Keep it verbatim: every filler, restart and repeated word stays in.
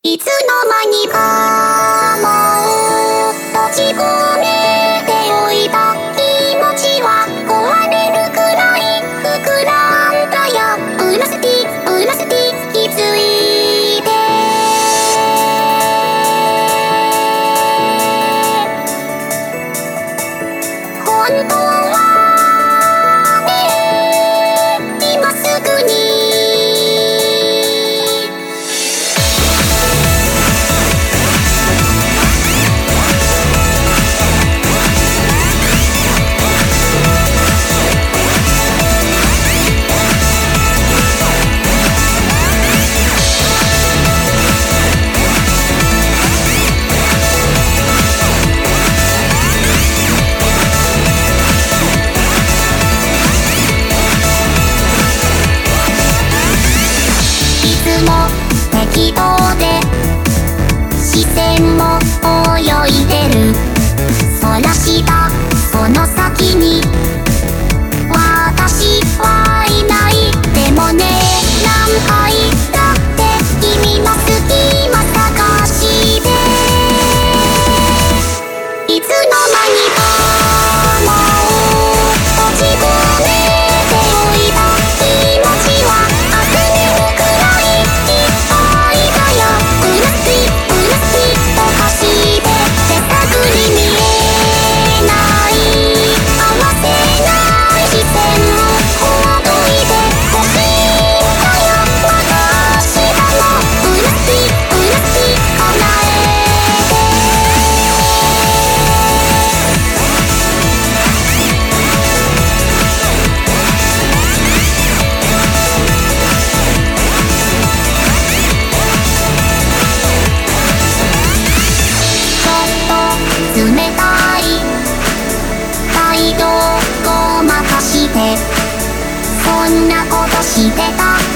いつの間にかもう閉じ込めておいた気持ちは壊れるくらい膨らんだよ。プラスティックプラスティック気づいて本当はね今すぐに適当で視線も泳いでる。そらしたその先に私はいない。でもね何回だって君の隙間探していつの間にかもう閉じ込めておいた気持ちは溢れるくらい冷たい態度ごまかしてそんなことしてた